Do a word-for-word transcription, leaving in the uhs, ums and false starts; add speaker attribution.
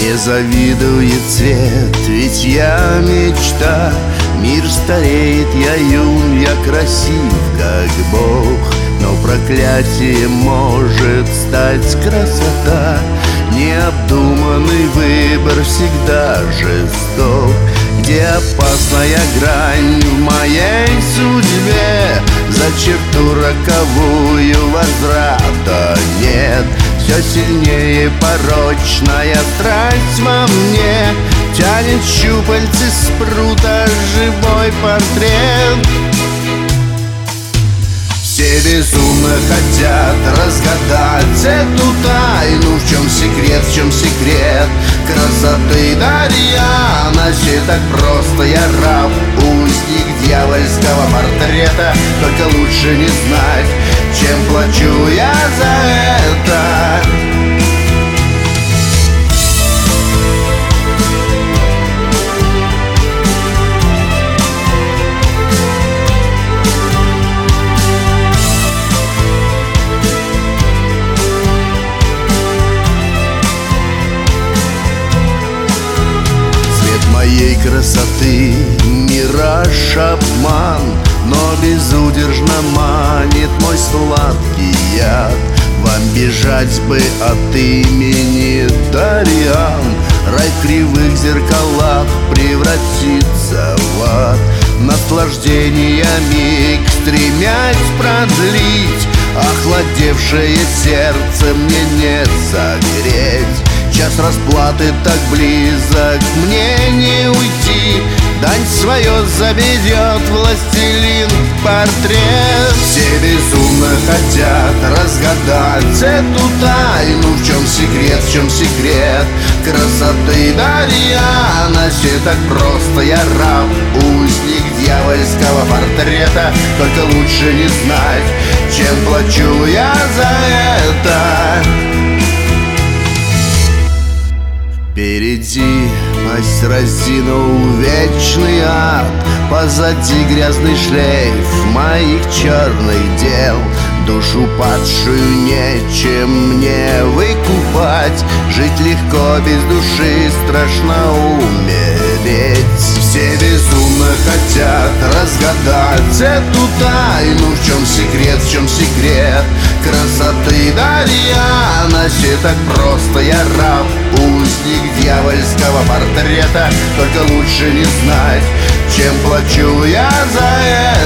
Speaker 1: Не завидует цвет, ведь я мечта. Мир стареет, я юн, я красив, как Бог. Но проклятие может стать красота. Необдуманный выбор всегда жесток. Где опасная грань в моей судьбе, за черту роковую возврата нет. Все сильнее порочная страсть во мне тянет щупальцы спрута живой портрет. Все безумно хотят разгадать эту тайну. В чем секрет, в чем секрет красоты Дарьяна? Все так просто, я раб, узник дьявольского портрета. Только лучше не знать, чем плачу я за это. Моей красоты мираж, обман, но безудержно манит мой сладкий яд. Вам бежать бы от имени Дарьян, рай в кривых зеркалах превратится в ад. Наслаждение миг стремясь продлить, охладевшее сердце мне не согреть. Час расплаты так близок, мне не уйти. Дань свое заберет властелин портрет. Все безумно хотят разгадать эту тайну. В чем секрет, в чем секрет красоты Дарьяна? Все так просто, я раб, узник дьявольского портрета. Только лучше не знать, чем плачу я за это. Впереди пасть разинул вечный ад, позади грязный шлейф моих черных дел. Душу падшую нечем мне выкупать, жить легко без души, страшно умереть. Все безумно хотят разгадать эту тайну. В чем секрет, в чем секрет красоты Дарьяна? Все так просто, я раб, узник дьявольского портрета. Только лучше не знать, чем плачу я за это.